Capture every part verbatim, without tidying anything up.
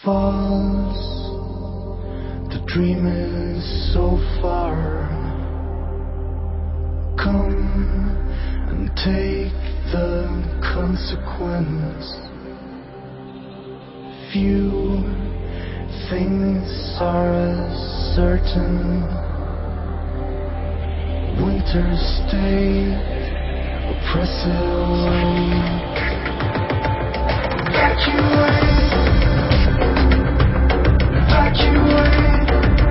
falls. The dream is so far. Come and take the consequence. Few things are as certain. Winter stay, oppressive weight. Evacuate, evacuate.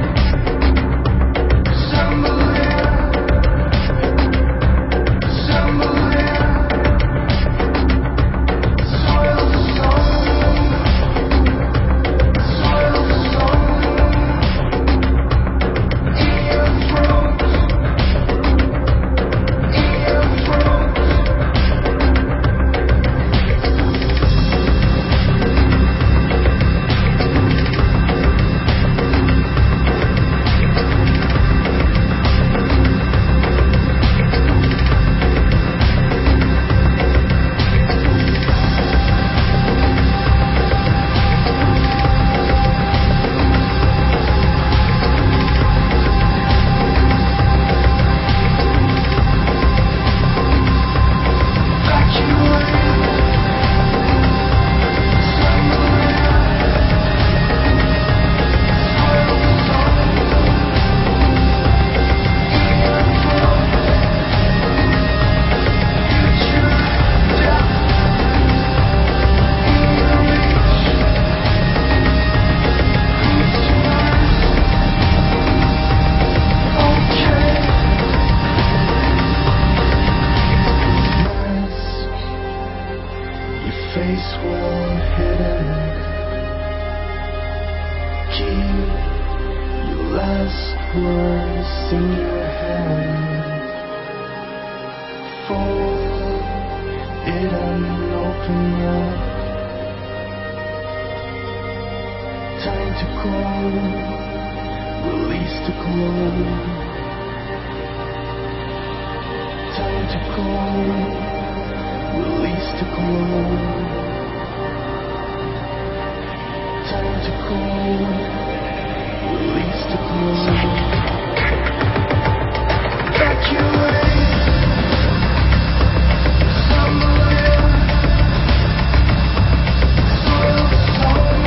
Somewhere, somewhere. Soil sown, soil sown. In your throat, in your throat. Face well hidden. Keep your last words in your hand. Fold it and open up. Time to go. Release the glow. Time to go. Release the glow. Time to go, release the glow. Evacuate, somewhere. Soil sown,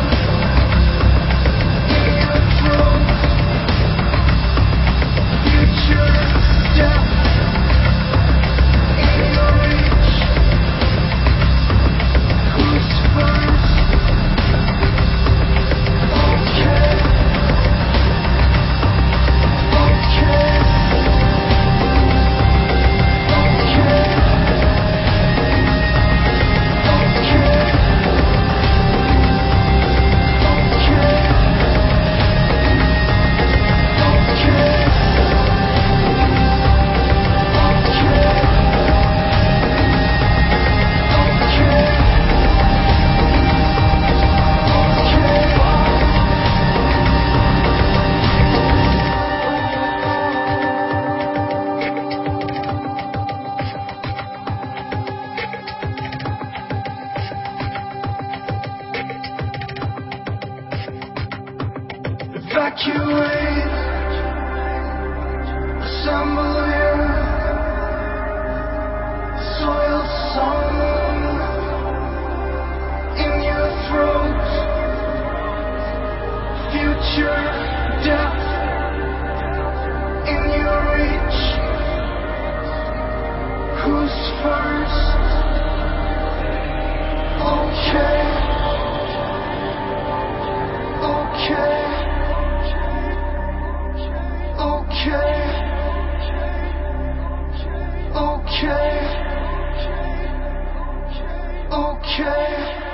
in your throat. Future death, in your reach. Who's first? Evacuate, assemble here. Soil sown in your throat. Future death in your reach. Who's first? Okay. Okay. Okay. Okay. Okay.